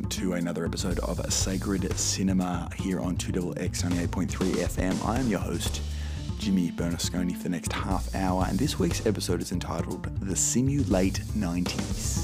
to another episode of Sacred Cinema here on 2XX 98.3 FM. I am your host, Jimmy Bernasconi, for the next half hour, and this week's episode is entitled The Simulate 90s.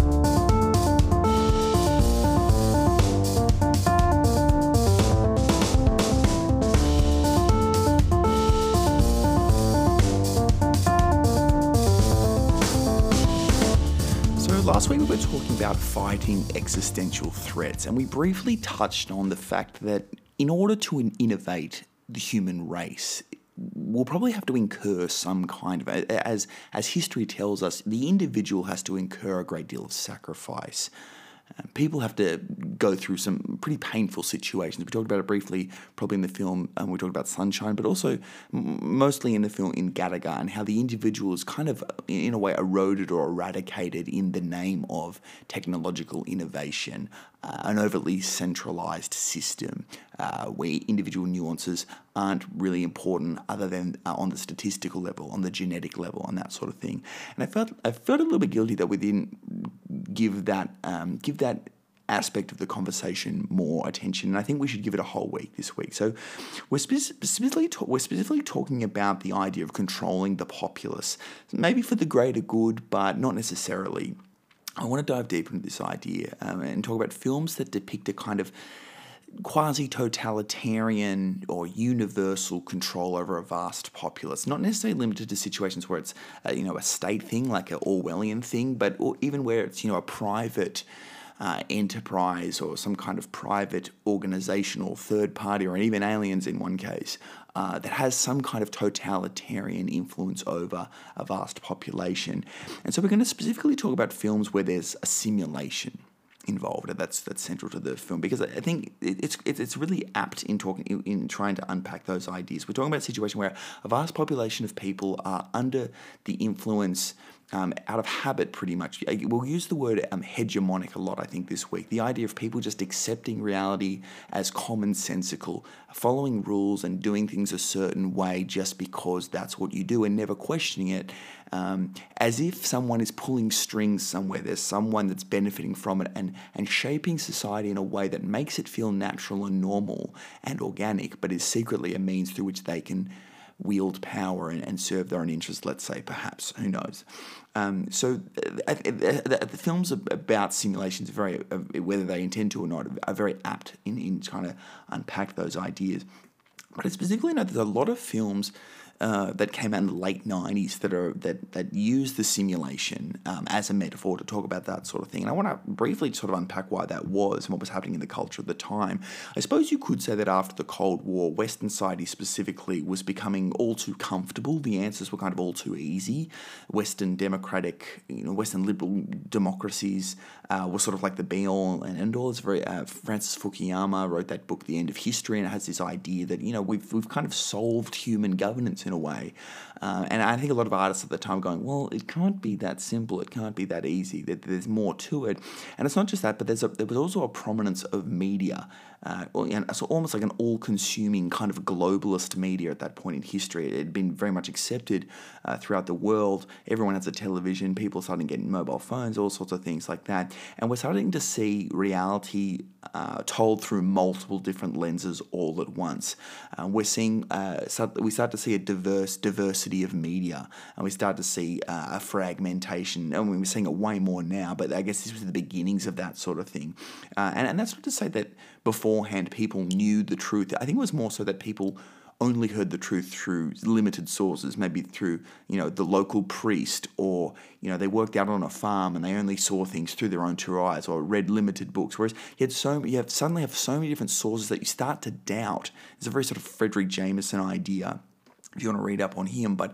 Last week we were talking about fighting existential threats, and we briefly touched on the fact that in order to innovate the human race, we'll probably have to incur some kind of, as history tells us, the individual has to incur a great deal of sacrifice. People have to go through some pretty painful situations. We talked about it briefly, probably in the film, we talked about Sunshine, but also mostly in the film in Gattaca, and how the individual is kind of, in a way, eroded or eradicated in the name of technological innovation, an overly centralized system where individual nuances aren't really important other than on the statistical level, on the genetic level, and that sort of thing. And I felt a little bit guilty that we didn't give that aspect of the conversation more attention, and I think we should give it a whole week this week. So we're specifically talking about the idea of controlling the populace, maybe for the greater good, but not necessarily. I want to dive deeper into this idea and talk about films that depict a kind of quasi-totalitarian or universal control over a vast populace, not necessarily limited to situations where it's a state thing, like an Orwellian thing, but even where it's a private enterprise or some kind of private organization or third party, or even aliens in one case, that has some kind of totalitarian influence over a vast population. And so we're going to specifically talk about films where there's a simulation involved, and that's central to the film, because I think it's really apt in trying to unpack those ideas. We're talking about a situation where a vast population of people are under the influence, out of habit, pretty much. We'll use the word hegemonic a lot, I think, this week. The idea of people just accepting reality as commonsensical, following rules and doing things a certain way just because that's what you do, and never questioning it, as if someone is pulling strings somewhere. There's someone that's benefiting from it and shaping society in a way that makes it feel natural and normal and organic, but is secretly a means through which they can wield power and serve their own interests, let's say, perhaps. Who knows? So the films about simulations, whether they intend to or not, are very apt in trying to unpack those ideas. But I specifically know there's a lot of films that came out in the late 90s that use the simulation as a metaphor to talk about that sort of thing. And I want to briefly sort of unpack why that was and what was happening in the culture at the time. I suppose you could say that after the Cold War, Western society specifically was becoming all too comfortable. The answers were kind of all too easy. Western democratic, Western liberal democracies were sort of like the be-all and end-all. It's very Francis Fukuyama wrote that book, The End of History, and it has this idea that we've kind of solved human governance in a way. And I think a lot of artists at the time going, well, it can't be that simple, it can't be that easy, that there's more to it. And it's not just that, but there was also a prominence of media, so almost like an all-consuming kind of globalist media at that point in history. It had been very much accepted throughout the world. Everyone has a television, people starting getting mobile phones, all sorts of things like that. And we're starting to see reality told through multiple different lenses all at once. We're seeing, we start to see a diversity of media, and we start to see a fragmentation, and we're seeing it way more now, but I guess this was the beginnings of that sort of thing. And that's not to say that beforehand people knew the truth. I think it was more so that people only heard the truth through limited sources, maybe through, the local priest, or, they worked out on a farm and they only saw things through their own two eyes, or read limited books. Whereas you suddenly have so many different sources that you start to doubt. It's a very sort of Frederick Jameson idea, if you want to read up on him, but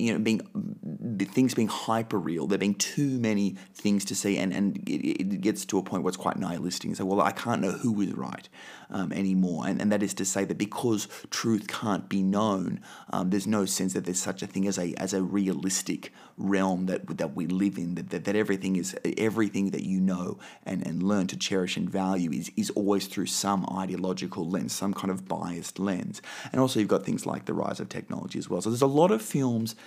things being hyper real, there being too many things to see, and it gets to a point where it's quite nihilistic. And say, well, I can't know who is right anymore, and that is to say that because truth can't be known, there's no sense that there's such a thing as a realistic realm that we live in. That everything that you know and learn to cherish and value is always through some ideological lens, some kind of biased lens. And also you've got things like the rise of technology as well. So there's a lot of films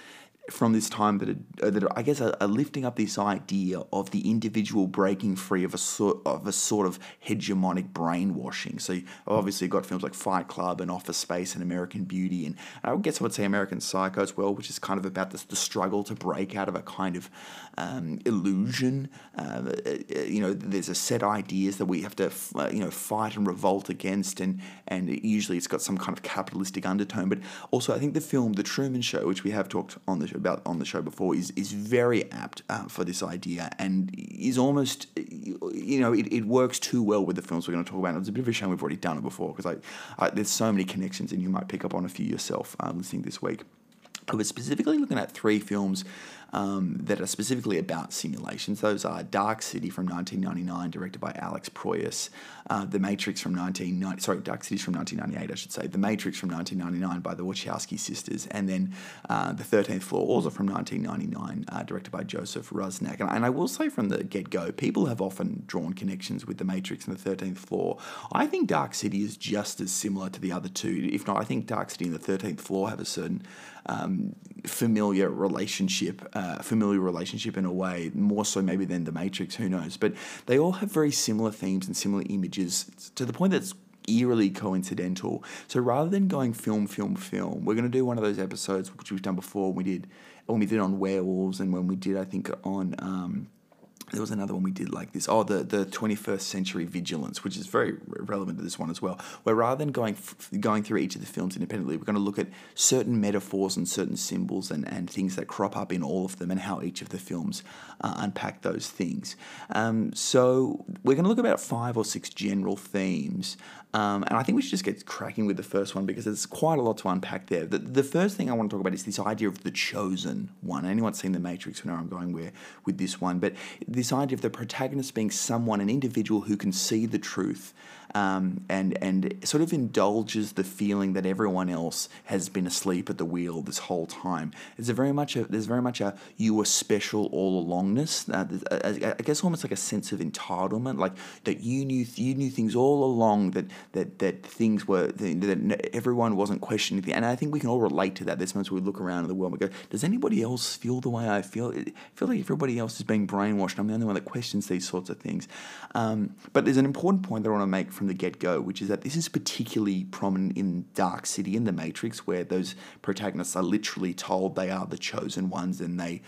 from this time that I guess are lifting up this idea of the individual breaking free of a sort of hegemonic brainwashing. So obviously you've got films like Fight Club and Office Space and American Beauty, and I guess I would say American Psycho as well, which is kind of about the struggle to break out of a kind of illusion. There's a set ideas that we have to fight and revolt against, and usually it's got some kind of capitalistic undertone. But also I think the film The Truman Show, which we have talked about on the show before, is very apt for this idea, and is almost, it works too well with the films we're going to talk about. It's a bit of a shame we've already done it before, because there's so many connections, and you might pick up on a few yourself listening this week. I was specifically looking at 3 films that are specifically about simulations. Those are Dark City from 1999, directed by Alex Proyas, The Matrix from Dark City's from 1998, I should say, The Matrix from 1999 by the Wachowski sisters, and then The 13th Floor, also from 1999, directed by Joseph Rusnak. And I will say from the get-go, people have often drawn connections with The Matrix and The 13th Floor. I think Dark City is just as similar to the other two. If not, I think Dark City and The 13th Floor have a certain familiar relationship in a way, more so maybe than The Matrix, who knows. But they all have very similar themes and similar images, to the point that's eerily coincidental. So rather than going film, we're going to do one of those episodes which we've done before. When we did on werewolves, and when we did, I think, on there was another one we did like this. Oh, the 21st Century Vigilance, which is very relevant to this one as well. Where rather than going through each of the films independently, we're going to look at certain metaphors and certain symbols and things that crop up in all of them, and how each of the films unpack those things. So we're going to look at about 5 or 6 general themes. And I think we should just get cracking with the first one, because there's quite a lot to unpack there. The first thing I want to talk about is this idea of the chosen one. Anyone's seen The Matrix will know where I'm going with this one. But this idea of the protagonist being someone, an individual who can see the truth, and sort of indulges the feeling that everyone else has been asleep at the wheel this whole time. There's very much a you were special all alongness. I guess almost like a sense of entitlement, like that you knew things all along, that things were, that everyone wasn't questioning. And I think we can all relate to that. There's moments where we look around in the world and we go, does anybody else feel the way I feel? I feel like everybody else is being brainwashed. I'm the only one that questions these sorts of things. But there's an important point that I want to make from the get-go, which is that this is particularly prominent in Dark City and The Matrix, where those protagonists are literally told they are the chosen ones, and they,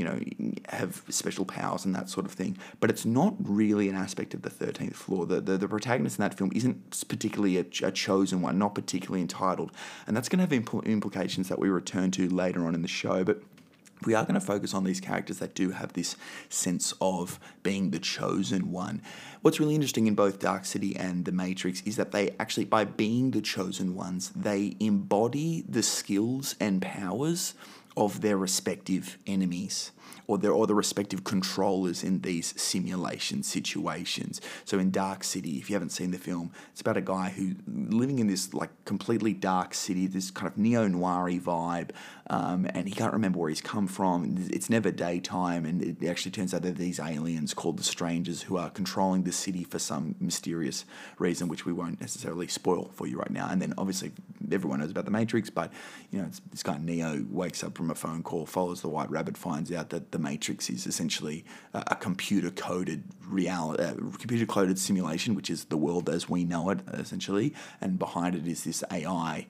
have special powers and that sort of thing. But it's not really an aspect of the 13th Floor. The protagonist in that film isn't particularly a chosen one, not particularly entitled, and that's going to have implications that we return to later on in the show. But we are going to focus on these characters that do have this sense of being the chosen one. What's really interesting in both Dark City and The Matrix is that they actually, by being the chosen ones, they embody the skills and powers of their respective enemies, or the respective controllers in these simulation situations. So in Dark City, if you haven't seen the film, it's about a guy who living in this like completely dark city, this kind of neo-noir-y vibe, and he can't remember where he's come from. It's never daytime, and it actually turns out that these aliens called the Strangers who are controlling the city for some mysterious reason, which we won't necessarily spoil for you right now. And then obviously everyone knows about The Matrix, but it's this guy Neo wakes up from a phone call, follows the White Rabbit, finds out that The Matrix is essentially a computer-coded computer-coded simulation, which is the world as we know it, essentially, and behind it is this AI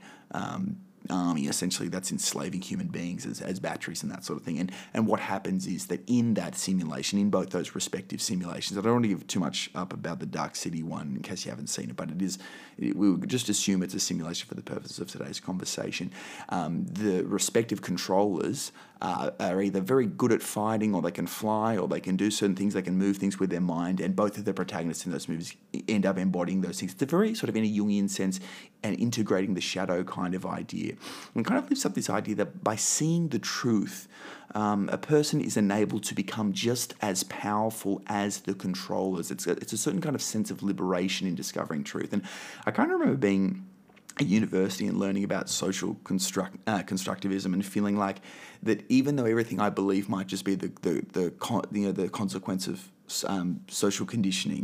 army, essentially, that's enslaving human beings as batteries and that sort of thing. And what happens is that in that simulation, in both those respective simulations, I don't want to give too much up about the Dark City one in case you haven't seen it, but we'll just assume it's a simulation for the purposes of today's conversation. The respective controllers are either very good at fighting, or they can fly, or they can do certain things, they can move things with their mind, and both of the protagonists in those movies end up embodying those things. It's a very sort of, in a Jungian sense, and integrating the shadow kind of idea. And it kind of lifts up this idea that by seeing the truth, a person is enabled to become just as powerful as the controllers. It's a certain kind of sense of liberation in discovering truth. And I kind of remember being at university and learning about social constructivism, and feeling like that even though everything I believe might just be the consequence of social conditioning,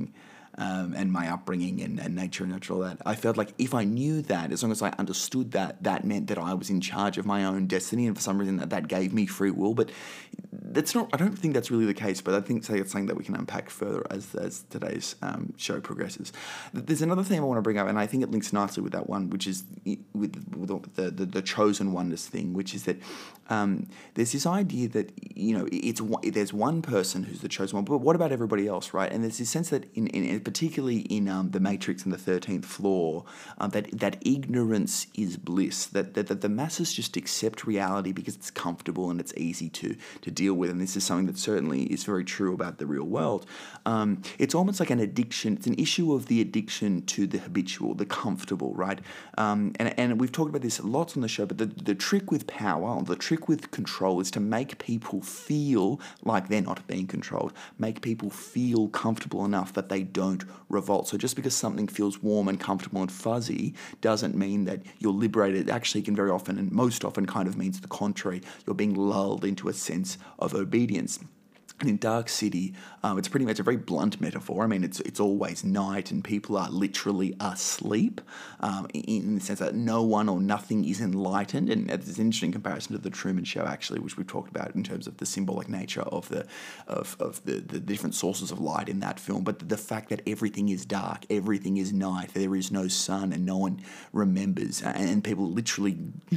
and my upbringing and nature and all that. I felt like if I knew that, as long as I understood that, that meant that I was in charge of my own destiny, and for some reason that gave me free will. But that's not. I don't think that's really the case. But I think it's something that we can unpack further as today's show progresses. There's another thing I want to bring up, and I think it links nicely with that one, which is with the chosen oneness thing, which is that there's this idea that there's one person who's the chosen one, but what about everybody else, right? And there's this sense that in particularly in the Matrix and the 13th floor, that ignorance is bliss, that the masses just accept reality because it's comfortable and it's easy to deal with, and this is something that certainly is very true about the real world. It's almost like an addiction. It's an issue of the addiction to the habitual, the comfortable, right? And we've talked about this lots on the show, but the trick with power, or the trick with control, is to make people feel like they're not being controlled, make people feel comfortable enough that they don't revolt. So just because something feels warm and comfortable and fuzzy doesn't mean that you're liberated. It actually can very often, and most often, kind of means the contrary. You're being lulled into a sense of obedience. And in Dark City, it's pretty much a very blunt metaphor. I mean, it's always night and people are literally asleep, in the sense that no one or nothing is enlightened. And it's an interesting comparison to the Truman Show, actually, which we've talked about in terms of the symbolic nature of the different sources of light in that film. But the fact that everything is dark, everything is night, there is no sun, and no one remembers, and people literally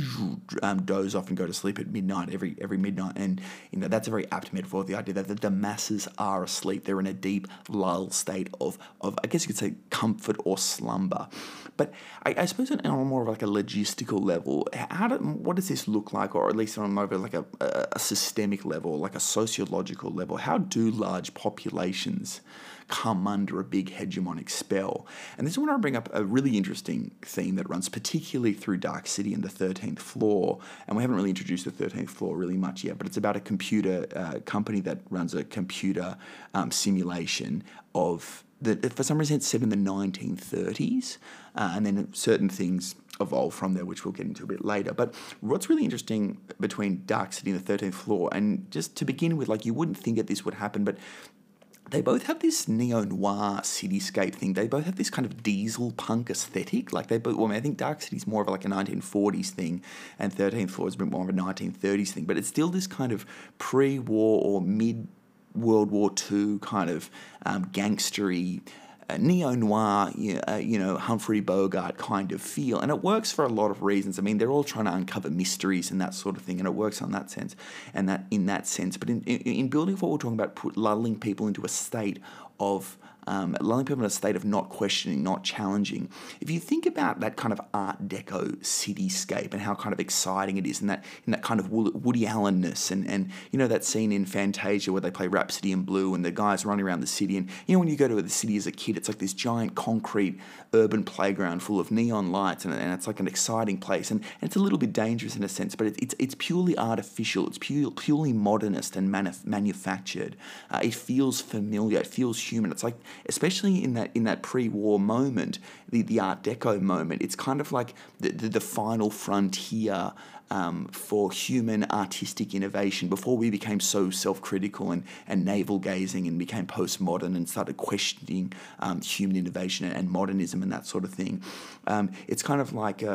doze off and go to sleep at midnight every midnight. And that's a very apt metaphor. The idea that the masses are asleep. They're in a deep lull state of I guess you could say, comfort or slumber. But I suppose on more of like a logistical level, what does this look like, or at least on more of like a systemic level, like a sociological level? How do large populations come under a big hegemonic spell? And this is when I bring up a really interesting theme that runs particularly through Dark City and the 13th floor. And we haven't really introduced the 13th floor really much yet, but it's about a computer company that runs a computer simulation of for some reason it's set in the 1930s, and then certain things evolve from there, which we'll get into a bit later. But what's really interesting between Dark City and the 13th floor, and just to begin with, like, you wouldn't think that this would happen, but they both have this neo-noir cityscape thing. They both have this kind of diesel punk aesthetic. Like I think Dark City's more of like a 1940s thing, and 13th floor is a bit more of a 1930s thing. But it's still this kind of pre-war or mid-World War II kind of gangstery, neo-noir, Humphrey Bogart kind of feel. And it works for a lot of reasons. I mean, they're all trying to uncover mysteries and that sort of thing, and it works on that sense, and that in that sense. But in building what we're talking about, lulling people into a state of not questioning, not challenging. If you think about that kind of Art Deco cityscape and how kind of exciting it is, and that kind of Woody Allen-ness, and that scene in Fantasia where they play Rhapsody in Blue and the guys running around the city, and when you go to the city as a kid, it's like this giant concrete urban playground full of neon lights, and it's like an exciting place, and it's a little bit dangerous in a sense, but it's purely artificial, it's purely modernist and manufactured. It feels familiar, it feels human. It's like, especially in that pre-war moment, the Art Deco moment, it's kind of like the final frontier for human artistic innovation before we became so self-critical and navel-gazing and became postmodern and started questioning human innovation and modernism and that sort of thing. It's kind of like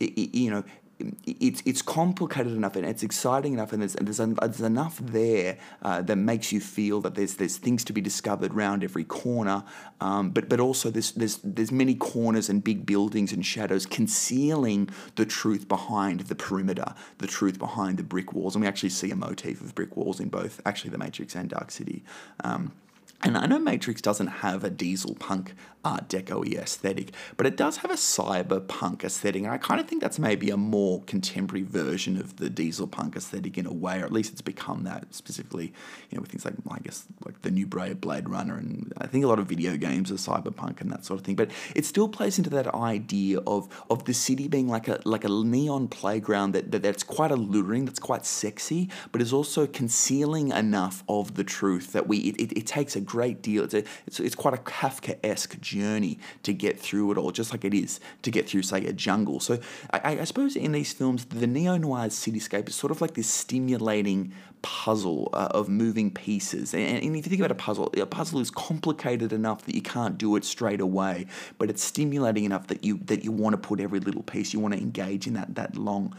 it's complicated enough and it's exciting enough, and there's enough there that makes you feel that there's things to be discovered round every corner, but also there's many corners and big buildings and shadows concealing the truth behind the perimeter, the truth behind the brick walls, and we actually see a motif of brick walls in both actually The Matrix and Dark City. And I know Matrix doesn't have a diesel punk Art Deco-y aesthetic, but it does have a cyberpunk aesthetic, and I kind of think that's maybe a more contemporary version of the diesel punk aesthetic in a way, or at least it's become that, specifically, with things like, I guess, like the new Blade Runner, and I think a lot of video games are cyberpunk and that sort of thing, but it still plays into that idea of the city being like a neon playground that's quite alluring, that's quite sexy, but is also concealing enough of the truth that it takes a great deal. It's quite a Kafkaesque journey to get through it all, just like it is to get through, say, a jungle. So I suppose in these films, the neo-noir cityscape is sort of like this stimulating puzzle of moving pieces. And if you think about a puzzle is complicated enough that you can't do it straight away, but it's stimulating enough that you want to put every little piece, you want to engage in that long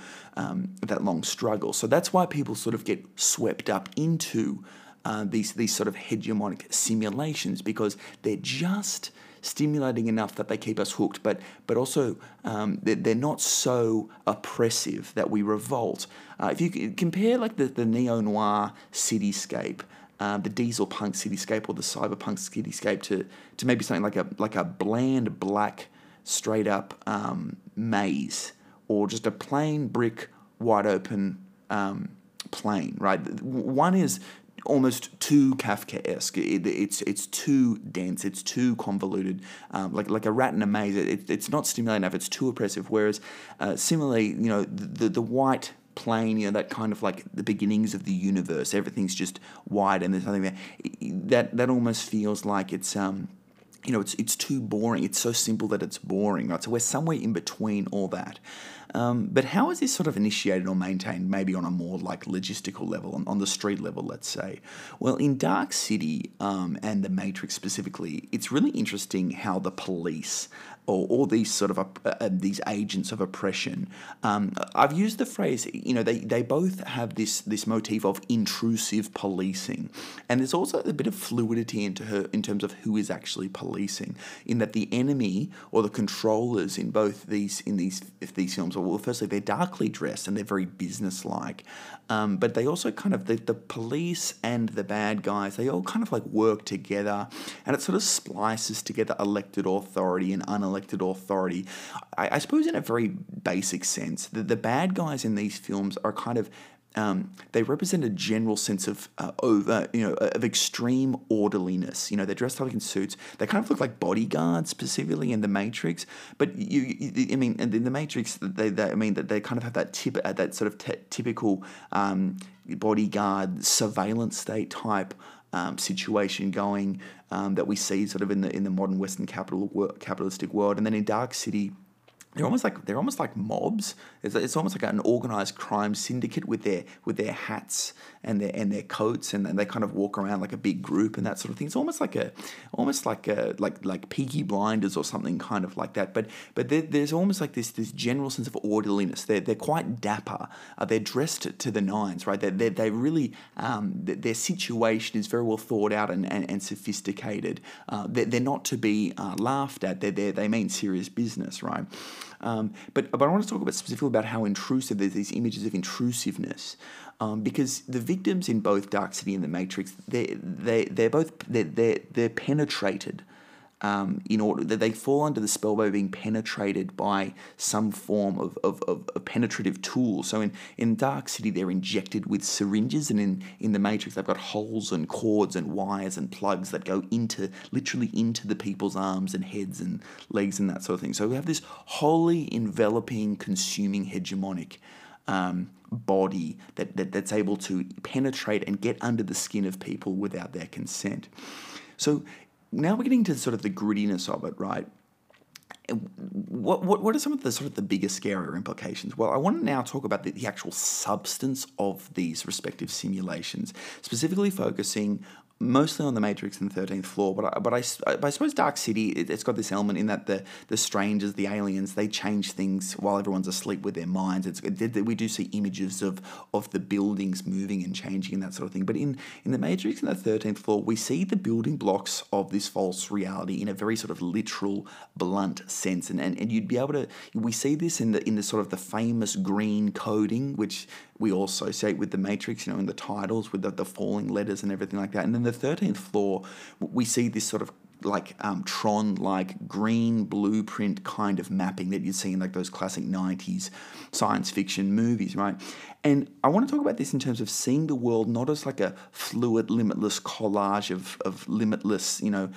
struggle. So that's why people sort of get swept up into these sort of hegemonic simulations, because they're just stimulating enough that they keep us hooked, but also they're not so oppressive that we revolt. If you compare like the neo-noir cityscape, the diesel punk cityscape or the cyberpunk cityscape to maybe something like a bland black straight up maze, or just a plain brick wide open plain, right? One is almost too Kafkaesque. It's too dense. It's too convoluted. Like a rat in a maze. It's not stimulating enough. It's too oppressive. Whereas similarly, the white plain, that kind of like the beginnings of the universe. Everything's just white and there's nothing there. That almost feels like it's it's too boring. It's so simple that it's boring, right? So we're somewhere in between all that. But how is this sort of initiated or maintained, maybe on a more like logistical level, on the street level, let's say? Well, in Dark City and The Matrix specifically, it's really interesting how the police or these sort of these agents of oppression. I've used the phrase, they both have this motif of intrusive policing, and there's also a bit of fluidity in terms of who is actually policing. In that the enemy or the controllers in both these films, well, firstly they're darkly dressed and they're very businesslike, but they also kind of the police and the bad guys, they all kind of like work together, and it sort of splices together elected authority and unelected authority. I suppose in a very basic sense, the bad guys in these films are kind of they represent a general sense of of extreme orderliness. They're dressed up in suits. They kind of look like bodyguards, specifically in The Matrix. But in The Matrix, they kind of have that sort of typical bodyguard surveillance state type situation going that we see sort of in the modern Western capitalistic world. And then in Dark City, they're almost like mobs. It's almost like an organized crime syndicate with their hats and their coats, and they kind of walk around like a big group and that sort of thing. It's almost like Peaky Blinders or something kind of like that. But there's almost like this general sense of orderliness. They're quite dapper. They're dressed to the nines, right? They really their situation is very well thought out and sophisticated. They're not to be laughed at. They mean serious business, right? But I want to talk specifically about how intrusive there's these images of intrusiveness, because the victims in both Dark City and The Matrix, they're penetrated. In order that they fall under the spell by being penetrated by some form of penetrative tool. So in Dark City, they're injected with syringes, and in The Matrix, they've got holes and cords and wires and plugs that go literally into the people's arms and heads and legs and that sort of thing. So we have this wholly enveloping, consuming, hegemonic body that's able to penetrate and get under the skin of people without their consent. So now we're getting to sort of the grittiness of it, right? What are some of the sort of the bigger, scarier implications? Well, I want to now talk about the actual substance of these respective simulations, specifically focusing mostly on The Matrix and the 13th Floor, but I suppose Dark City, it's got this element in that the strangers, the aliens, they change things while everyone's asleep with their minds. We do see images of the buildings moving and changing and that sort of thing. But in The Matrix and the 13th Floor, we see the building blocks of this false reality in a very sort of literal, blunt sense. And you'd be able to, we see this in the sort of the famous green coding, which we all associate with The Matrix, in the titles with the falling letters and everything like that. And then the 13th Floor, we see this sort of like Tron-like green blueprint kind of mapping that you'd see in like those classic 90s science fiction movies, right? And I want to talk about this in terms of seeing the world not as like a fluid, limitless collage of limitless,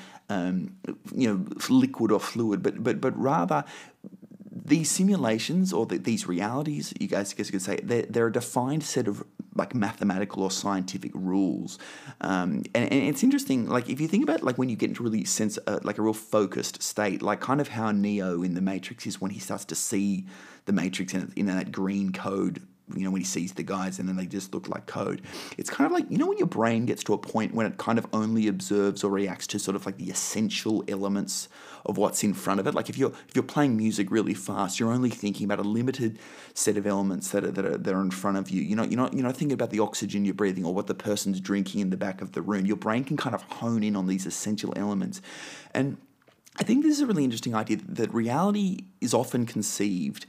liquid or fluid, but rather these simulations or these realities, you guys could say, they're a defined set of like mathematical or scientific rules. And it's interesting, like if you think about like when you get into really sense like a real focused state, like kind of how Neo in the Matrix is when he starts to see the Matrix in that green code, when he sees the guys and then they just look like code. It's kind of like, when your brain gets to a point when it kind of only observes or reacts to sort of like the essential elements of what's in front of it. Like if you're playing music really fast, you're only thinking about a limited set of elements that are in front of you. You're not thinking about the oxygen you're breathing or what the person's drinking in the back of the room. Your brain can kind of hone in on these essential elements. And I think this is a really interesting idea that reality is often conceived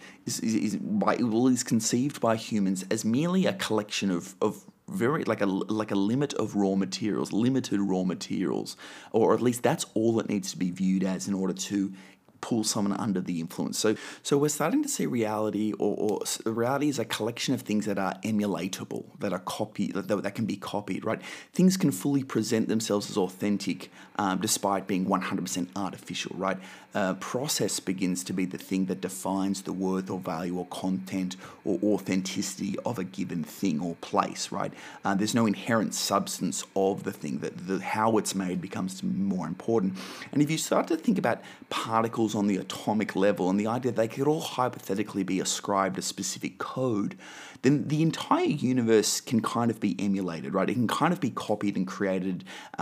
is conceived by humans as merely a collection of very like a limit of limited raw materials, or at least that's all it needs to be viewed as in order to pull someone under the influence. So we're starting to see reality, or reality is a collection of things that are emulatable, that are that can be copied, right? Things can fully present themselves as authentic, despite being 100% artificial, right? Process begins to be the thing that defines the worth or value or content or authenticity of a given thing or place, right? There's no inherent substance of the thing. That how it's made becomes more important. And if you start to think about particles on the atomic level and the idea that they could all hypothetically be ascribed a specific code, then the entire universe can kind of be emulated, right? It can kind of be copied and created,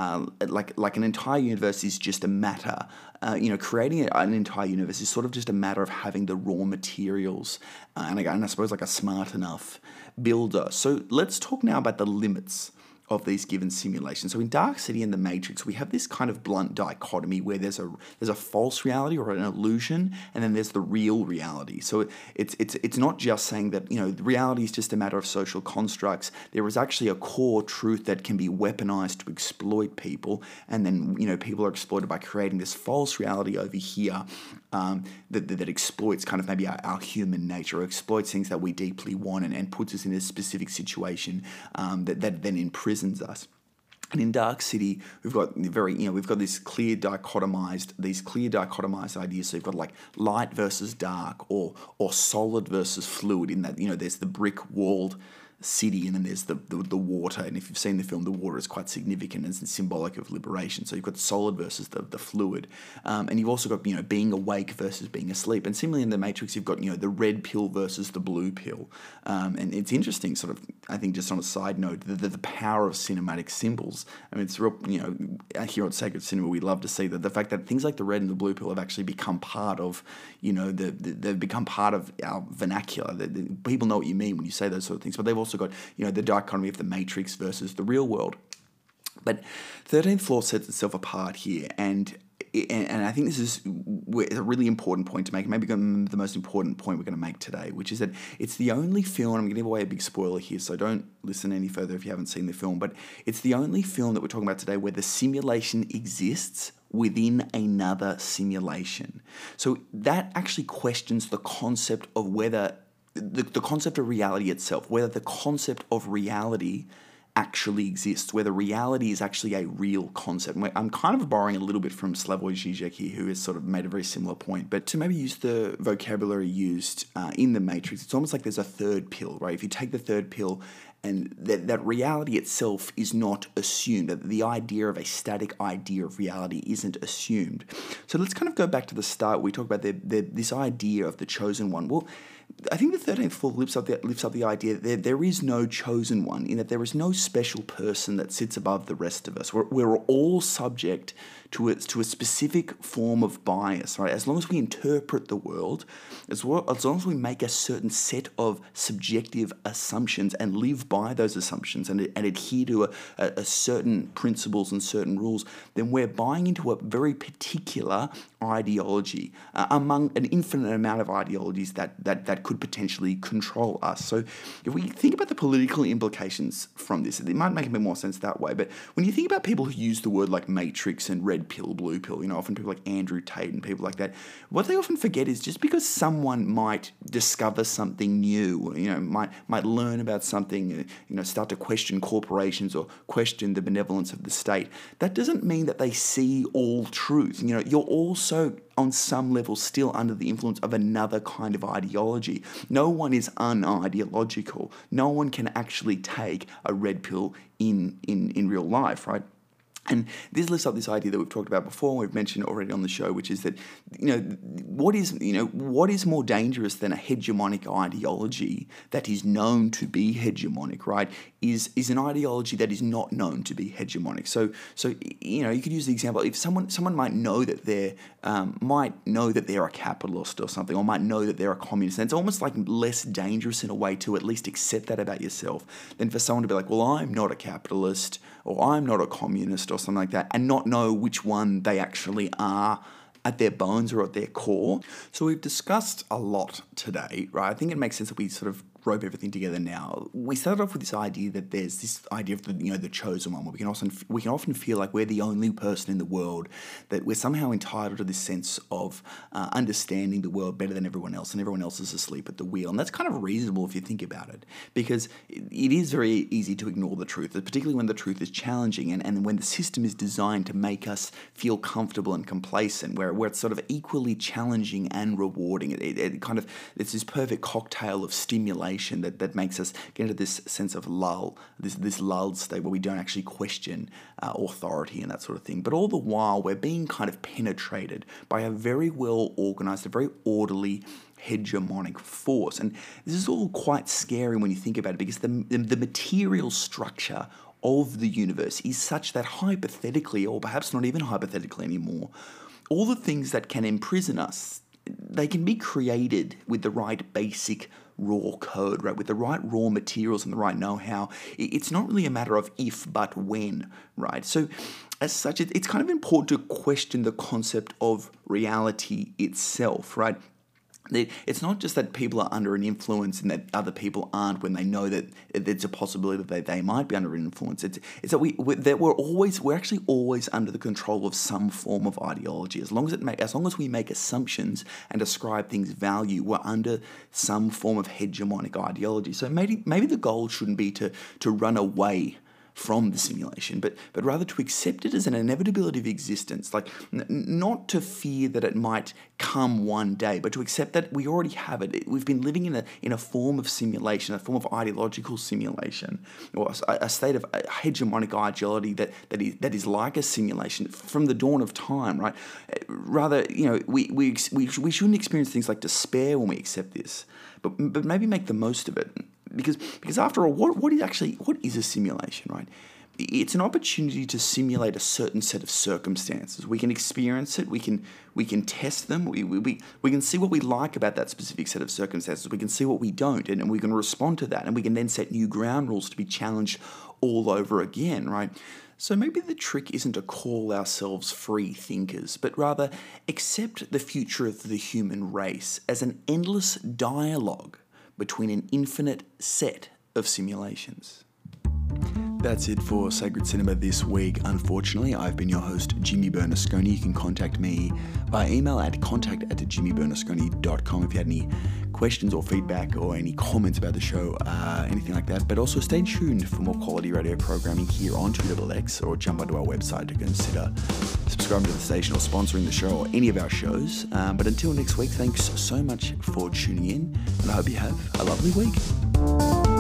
like an entire universe is just a matter. Creating an entire universe is sort of just a matter of having the raw materials and I suppose like a smart enough builder. So let's talk now about the limits of these given simulations. So in Dark City and the Matrix, we have this kind of blunt dichotomy where there's a false reality or an illusion, and then there's the real reality. So it's not just saying that reality is just a matter of social constructs. There is actually a core truth that can be weaponized to exploit people, and then people are exploited by creating this false reality over here that exploits kind of maybe our human nature, or exploits things that we deeply want and puts us in a specific situation that then imprisons us. And in Dark City, we've got these clear dichotomized ideas. So you've got like light versus dark, or solid versus fluid. In that there's the brick walled city, and then there's the water. And if you've seen the film, the water is quite significant as symbolic of liberation. So you've got solid versus the fluid, and you've also got being awake versus being asleep. And similarly in the Matrix, you've got the red pill versus the blue pill. And it's interesting, sort of, I think, just on a side note, the power of cinematic symbols. I mean, it's real. Here at Sacred Cinema, we love to see that the fact that things like the red and the blue pill have actually become part of they've become part of our vernacular. People know what you mean when you say those sort of things, but they've also got the dichotomy of the Matrix versus the real world. But 13th Floor sets itself apart here, and I think this is a really important point to make, maybe the most important point we're going to make today, which is that it's the only film, and I'm going to give away a big spoiler here, so don't listen any further if you haven't seen the film, but it's the only film that we're talking about today where the simulation exists within another simulation. So that actually questions the concept of whether the concept of reality itself, whether the concept of reality actually exists, whether reality is actually a real concept. I'm kind of borrowing a little bit from Slavoj Žižek here, who has sort of made a very similar point, but to maybe use the vocabulary used in The Matrix, it's almost like there's a third pill, right? If you take the third pill, and that reality itself is not assumed, that the idea of a static idea of reality isn't assumed. So let's kind of go back to the start. We talk about this idea of the chosen one. Well, I think the 13th Floor lifts up the idea that there is no chosen one, in that there is no special person that sits above the rest of us. We're all subject to a specific form of bias, right? As long as we interpret the world, as long as we make a certain set of subjective assumptions and live by those assumptions and adhere to a certain principles and certain rules, then we're buying into a very particular ideology among an infinite amount of ideologies that could potentially control us. So if we think about the political implications from this, it might make a bit more sense that way. But when you think about people who use the word like matrix and red pill, blue pill, often people like Andrew Tate and people like that, what they often forget is just because someone might discover something new, might learn about something, start to question corporations or question the benevolence of the state, that doesn't mean that they see all truth. You're also also on some level still under the influence of another kind of ideology. No one is unideological. No one can actually take a red pill in real life, right? And this lifts up this idea that we've talked about before, we've mentioned already on the show, which is that, what is more dangerous than a hegemonic ideology that is known to be hegemonic, right? Is an ideology that is not known to be hegemonic. So you could use the example, if someone might know that they're a capitalist or something, or might know that they're a communist, and it's almost like less dangerous in a way to at least accept that about yourself than for someone to be like, well, I'm not a capitalist, or I'm not a communist, or something like that, and not know which one they actually are at their bones or at their core. So we've discussed a lot today, right? I think it makes sense that we sort of rope everything together now. We started off with this idea that there's this idea of the chosen one, where we can often feel like we're the only person in the world, that we're somehow entitled to this sense of understanding the world better than everyone else, and everyone else is asleep at the wheel. And that's kind of reasonable if you think about it, because it is very easy to ignore the truth, particularly when the truth is challenging, and when the system is designed to make us feel comfortable and complacent, where it's sort of equally challenging and rewarding. It's this perfect cocktail of stimulation that makes us get into this sense of lull, this lulled state where we don't actually question authority and that sort of thing. But all the while, we're being kind of penetrated by a very well organized, a very orderly, hegemonic force. And this is all quite scary when you think about it, because the material structure of the universe is such that hypothetically, or perhaps not even hypothetically anymore, all the things that can imprison us, they can be created with the right basic raw code, right? With the right raw materials and the right know-how. It's not really a matter of if, but when, right? So as such, it's kind of important to question the concept of reality itself, right? It's not just that people are under an influence and that other people aren't when they know that it's a possibility that they might be under an influence. It's that we're actually always under the control of some form of ideology. As long as we make assumptions and ascribe things value, we're under some form of hegemonic ideology. So maybe the goal shouldn't be to run away from the simulation, but rather to accept it as an inevitability of existence, like not to fear that it might come one day, but to accept that we already have it. We've been living in a form of simulation, a form of ideological simulation, or a state of hegemonic ideology that is like a simulation from the dawn of time, right? Rather, we shouldn't experience things like despair when we accept this, but maybe make the most of it. Because after all, what is a simulation, right? It's an opportunity to simulate a certain set of circumstances. We can experience it. We can test them. We can see what we like about that specific set of circumstances. We can see what we don't, and we can respond to that. And we can then set new ground rules to be challenged all over again, right? So maybe the trick isn't to call ourselves free thinkers, but rather accept the future of the human race as an endless dialogue between an infinite set of simulations. That's it for Sacred Cinema this week. Unfortunately, I've been your host, Jimmy Bernasconi. You can contact me by email at contact@jimmybernasconi.com if you had any questions or feedback or any comments about the show, anything like that. But also stay tuned for more quality radio programming here on 2XX, or jump onto our website to consider subscribing to the station or sponsoring the show or any of our shows. But until next week, thanks so much for tuning in, and I hope you have a lovely week.